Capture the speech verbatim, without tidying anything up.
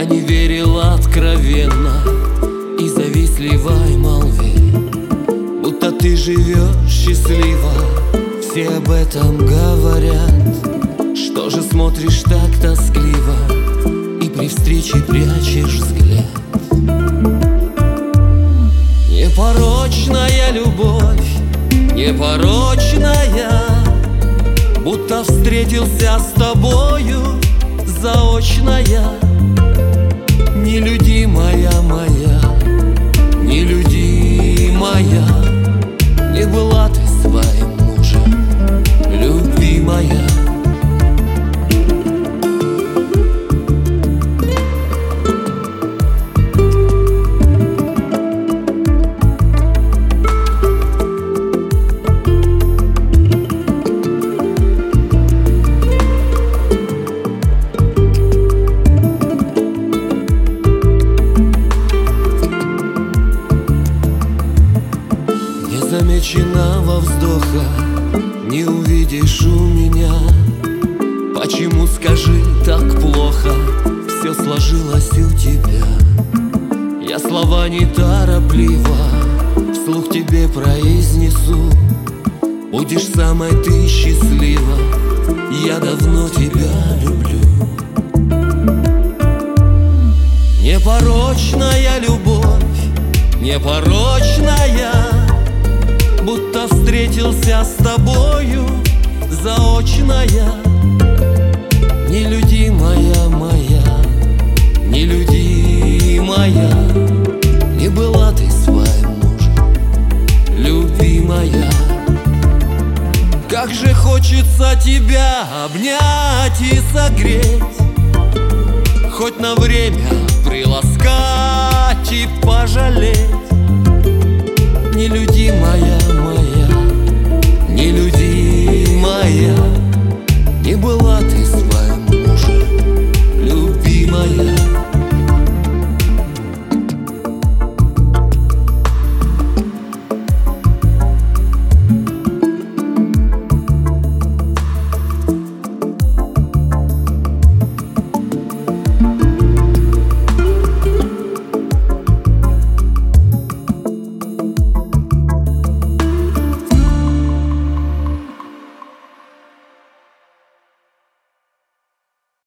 не верил откровенно и завистливой молве, будто ты живешь счастливо. Все об этом говорят. Что же смотришь так тоскливо и при встрече прячешь взгляд? Непорочная любовь, непорочная, будто встретился с тобою заочная. Нелюдимая моя, нелюдимая, не была ты своим мужем, любимая. Незамеченного вздоха не увидишь у меня. Почему, скажи, так плохо все сложилось у тебя? Я слова неторопливо вслух тебе произнесу. Будешь самой ты счастлива, я давно тебя люблю. Непорочная любовь, непорочная, будто встретился с тобою заочная. Нелюдимая моя, нелюдимая, не была ты своим мужем, любимая. Как же хочется тебя обнять и согреть, хоть на время приласкать и пожалеть. Нелюдимая моя, нелюдимая,